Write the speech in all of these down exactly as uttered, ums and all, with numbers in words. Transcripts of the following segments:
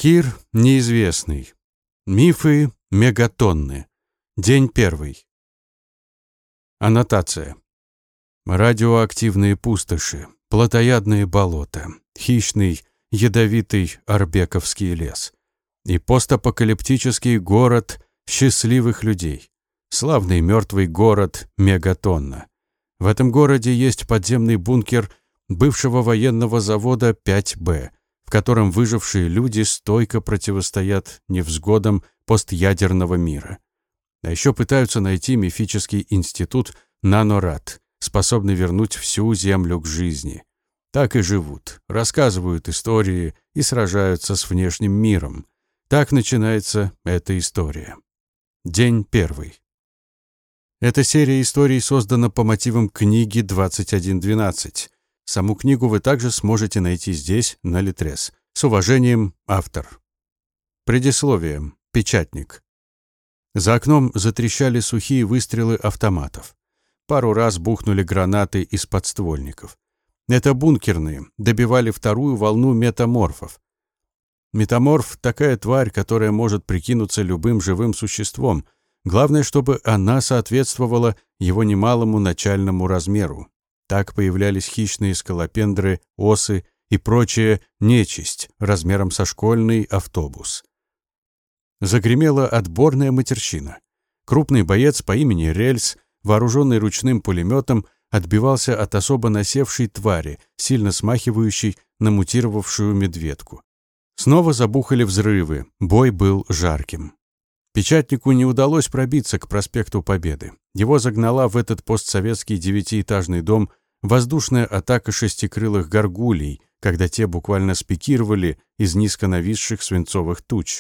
Кир неизвестный. Мифы мегатонны. День первый. Аннотация. Радиоактивные пустоши, плотоядные болота, хищный, ядовитый Арбековский лес и постапокалиптический город счастливых людей. Славный мертвый город Мегатонна. В этом городе есть подземный бункер бывшего военного завода пять бэ, в котором выжившие люди стойко противостоят невзгодам постядерного мира. А еще пытаются найти мифический институт Нанорад, способный вернуть всю Землю к жизни. Так и живут, рассказывают истории и сражаются с внешним миром. Так начинается эта история. День первый. Эта серия историй создана по мотивам книги двадцать один двенадцать. Саму книгу вы также сможете найти здесь, на Литрес. С уважением, автор. Предисловие. Печатник. За окном затрещали сухие выстрелы автоматов. Пару раз бухнули гранаты из подствольников. Это бункерные, добивали вторую волну метаморфов. Метаморф — такая тварь, которая может прикинуться любым живым существом. Главное, чтобы она соответствовала его немалому начальному размеру. Так появлялись хищные скалопендры, осы и прочая нечисть размером со школьный автобус. Загремела отборная матерщина. Крупный боец по имени Рельс, вооруженный ручным пулеметом, отбивался от особо насевшей твари, сильно смахивающей на мутировавшую медведку. Снова забухали взрывы, бой был жарким. Печатнику не удалось пробиться к проспекту Победы. Его загнала в этот постсоветский девятиэтажный дом воздушная атака шестикрылых горгулей, когда те буквально спикировали из низко нависших свинцовых туч.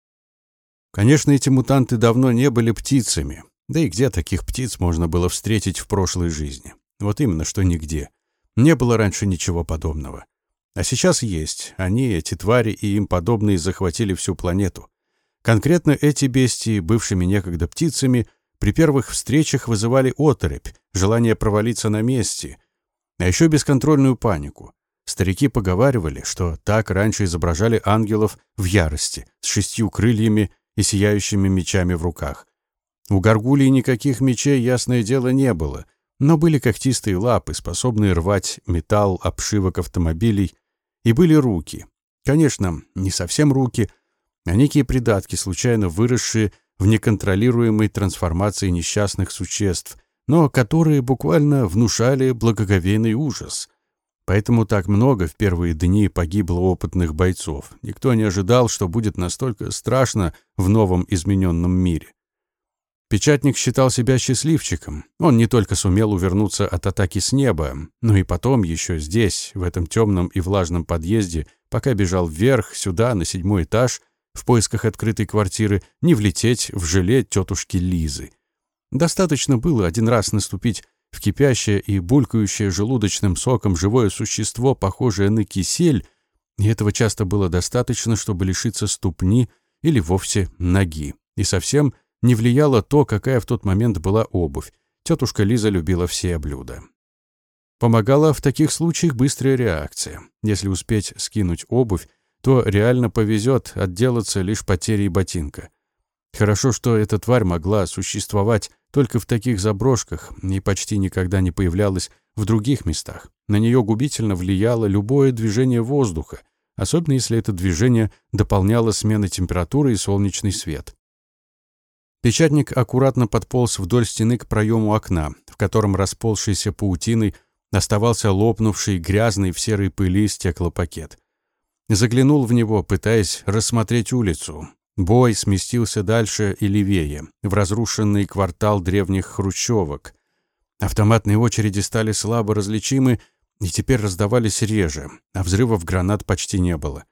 Конечно, эти мутанты давно не были птицами. Да и где таких птиц можно было встретить в прошлой жизни? Вот именно, что нигде. Не было раньше ничего подобного. А сейчас есть. Они, эти твари и им подобные, захватили всю планету. Конкретно эти бестии, бывшими некогда птицами, при первых встречах вызывали оторопь, желание провалиться на месте, а еще бесконтрольную панику. Старики поговаривали, что так раньше изображали ангелов в ярости, с шестью крыльями и сияющими мечами в руках. У горгулей никаких мечей, ясное дело, не было, но были когтистые лапы, способные рвать металл обшивок автомобилей, и были руки. Конечно, не совсем руки, а некие придатки, случайно выросшие в неконтролируемой трансформации несчастных существ, но которые буквально внушали благоговейный ужас. Поэтому так много в первые дни погибло опытных бойцов. Никто не ожидал, что будет настолько страшно в новом измененном мире. Печатник считал себя счастливчиком. Он не только сумел увернуться от атаки с неба, но и потом еще здесь, в этом темном и влажном подъезде, пока бежал вверх, сюда, на седьмой этаж, в поисках открытой квартиры, не влететь в желе тетушки Лизы. Достаточно было один раз наступить в кипящее и булькающее желудочным соком живое существо, похожее на кисель, и этого часто было достаточно, чтобы лишиться ступни или вовсе ноги. И совсем не влияло то, какая в тот момент была обувь. Тетушка Лиза любила все блюда. Помогала в таких случаях быстрая реакция. Если успеть скинуть обувь, то реально повезет отделаться лишь потерей ботинка. Хорошо, что эта тварь могла существовать только в таких заброшках и почти никогда не появлялась в других местах. На нее губительно влияло любое движение воздуха, особенно если это движение дополняло смена температуры и солнечный свет. Печатник аккуратно подполз вдоль стены к проему окна, в котором расползшейся паутиной оставался лопнувший, грязный в серой пыли стеклопакет. Заглянул в него, пытаясь рассмотреть улицу. Бой сместился дальше и левее, в разрушенный квартал древних хрущевок. Автоматные очереди стали слабо различимы и теперь раздавались реже, а взрывов гранат почти не было.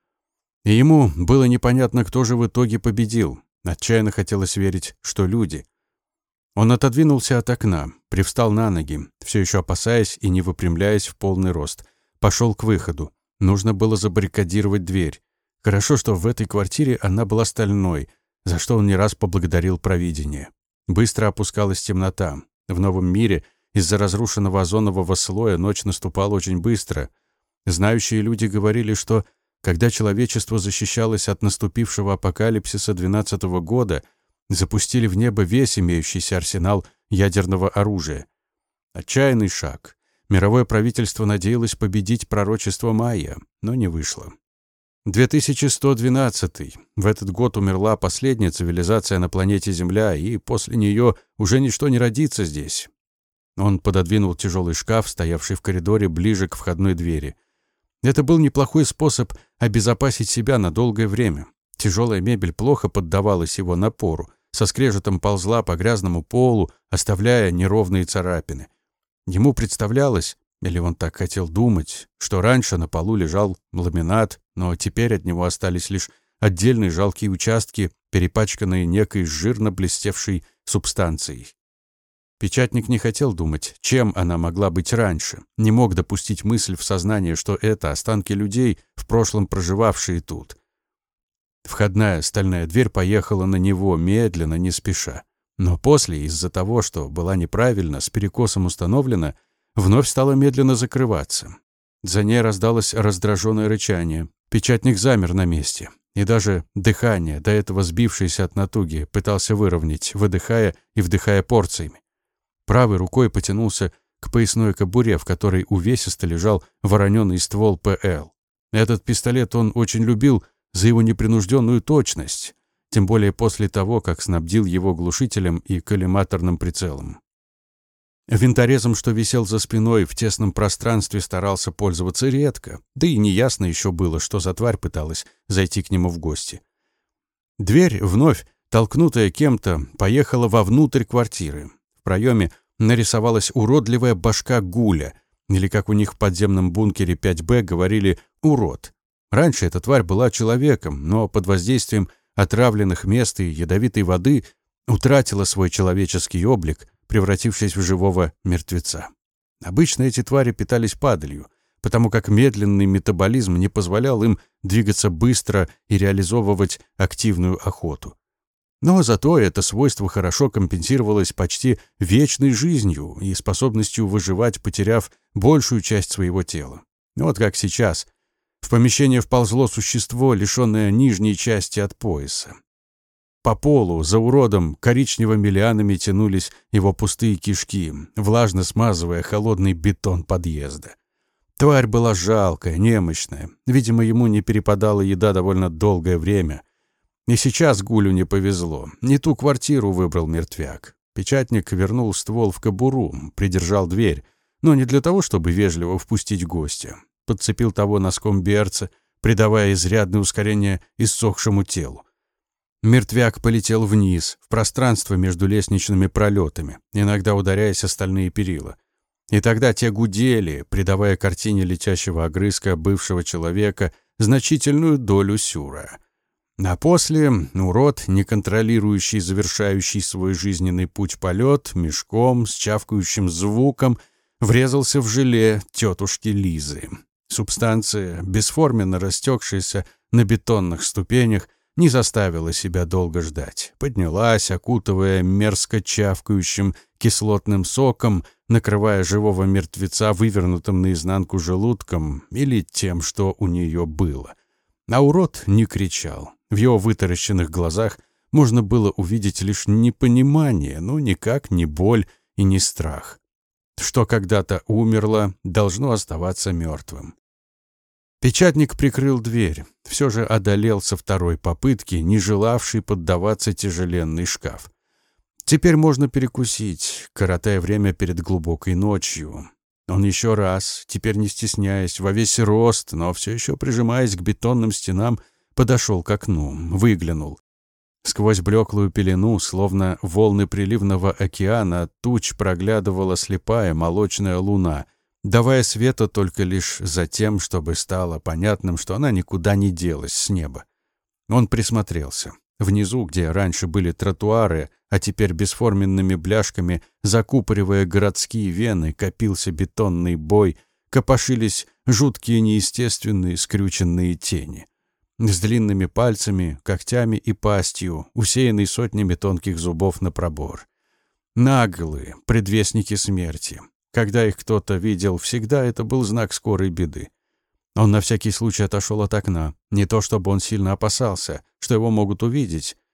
И ему было непонятно, кто же в итоге победил. Отчаянно хотелось верить, что люди. Он отодвинулся от окна, привстал на ноги, все еще опасаясь и не выпрямляясь в полный рост. Пошел к выходу. Нужно было забаррикадировать дверь. Хорошо, что в этой квартире она была стальной, за что он не раз поблагодарил провидение. Быстро опускалась темнота. В новом мире из-за разрушенного озонового слоя ночь наступала очень быстро. Знающие люди говорили, что когда человечество защищалось от наступившего апокалипсиса двенадцатого года, запустили в небо весь имеющийся арсенал ядерного оружия. Отчаянный шаг. Мировое правительство надеялось победить пророчество Майя, но не вышло. две тысячи сто двенадцатый. В этот год умерла последняя цивилизация на планете Земля, и после нее уже ничто не родится здесь. Он пододвинул тяжелый шкаф, стоявший в коридоре ближе к входной двери. Это был неплохой способ обезопасить себя на долгое время. Тяжелая мебель плохо поддавалась его напору, со скрежетом ползла по грязному полу, оставляя неровные царапины. Ему представлялось, или он так хотел думать, что раньше на полу лежал ламинат, но теперь от него остались лишь отдельные жалкие участки, перепачканные некой жирно блестевшей субстанцией. Печатник не хотел думать, чем она могла быть раньше, не мог допустить мысль в сознание, что это останки людей, в прошлом проживавшие тут. Входная стальная дверь поехала на него медленно, не спеша. Но после, из-за того, что была неправильно, с перекосом установлена, вновь стала медленно закрываться. За ней раздалось раздраженное рычание. Печатник замер на месте. И даже дыхание, до этого сбившееся от натуги, пытался выровнять, выдыхая и вдыхая порциями. Правой рукой потянулся к поясной кобуре, в которой увесисто лежал вороненый ствол ПЛ. Этот пистолет он очень любил за его непринужденную точность, тем более после того, как снабдил его глушителем и коллиматорным прицелом. Винторезом, что висел за спиной, в тесном пространстве старался пользоваться редко, да и неясно еще было, что за тварь пыталась зайти к нему в гости. Дверь, вновь толкнутая кем-то, поехала вовнутрь квартиры. В проеме нарисовалась уродливая башка гуля, или, как у них в подземном бункере пять Б говорили, урод. Раньше эта тварь была человеком, но под воздействием отравленных мест и ядовитой воды утратила свой человеческий облик, превратившись в живого мертвеца. Обычно эти твари питались падалью, потому как медленный метаболизм не позволял им двигаться быстро и реализовывать активную охоту. Но зато это свойство хорошо компенсировалось почти вечной жизнью и способностью выживать, потеряв большую часть своего тела. Вот как сейчас. В помещение вползло существо, лишенное нижней части от пояса. По полу, за уродом, коричневыми лианами тянулись его пустые кишки, влажно смазывая холодный бетон подъезда. Тварь была жалкая, немощная. Видимо, ему не перепадала еда довольно долгое время. И сейчас Гулю не повезло. Не ту квартиру выбрал мертвяк. Печатник вернул ствол в кобуру, придержал дверь, но не для того, чтобы вежливо впустить гостя. Подцепил того носком берца, придавая изрядное ускорение иссохшему телу. Мертвяк полетел вниз, в пространство между лестничными пролетами, иногда ударяясь о стальные перила. И тогда те гудели, придавая картине летящего огрызка бывшего человека значительную долю сюра. А после урод, не контролирующий завершающий свой жизненный путь полет, мешком с чавкающим звуком врезался в желе тетушки Лизы. Субстанция, бесформенно растекшаяся на бетонных ступенях, не заставила себя долго ждать. Поднялась, окутывая мерзко чавкающим кислотным соком, накрывая живого мертвеца вывернутым наизнанку желудком или тем, что у нее было. А урод не кричал. В его вытаращенных глазах можно было увидеть лишь непонимание, но никак не боль и не страх. Что когда-то умерло, должно оставаться мертвым. Печатник прикрыл дверь, все же одолел со второй попытки, не желавший поддаваться тяжеленный шкаф. Теперь можно перекусить, коротая время перед глубокой ночью. Он еще раз, теперь не стесняясь, во весь рост, но все еще прижимаясь к бетонным стенам, подошел к окну, выглянул. Сквозь блеклую пелену, словно волны приливного океана, от туч проглядывала слепая молочная луна, давая света только лишь за тем, чтобы стало понятным, что она никуда не делась с неба. Он присмотрелся. Внизу, где раньше были тротуары, а теперь бесформенными бляшками, закупоривая городские вены, копился бетонный бой, копошились жуткие неестественные скрюченные тени. С длинными пальцами, когтями и пастью, усеянный сотнями тонких зубов на пробор. Наглые, предвестники смерти. Когда их кто-то видел, всегда это был знак скорой беды. Он на всякий случай отошел от окна. Не то чтобы он сильно опасался, что его могут увидеть,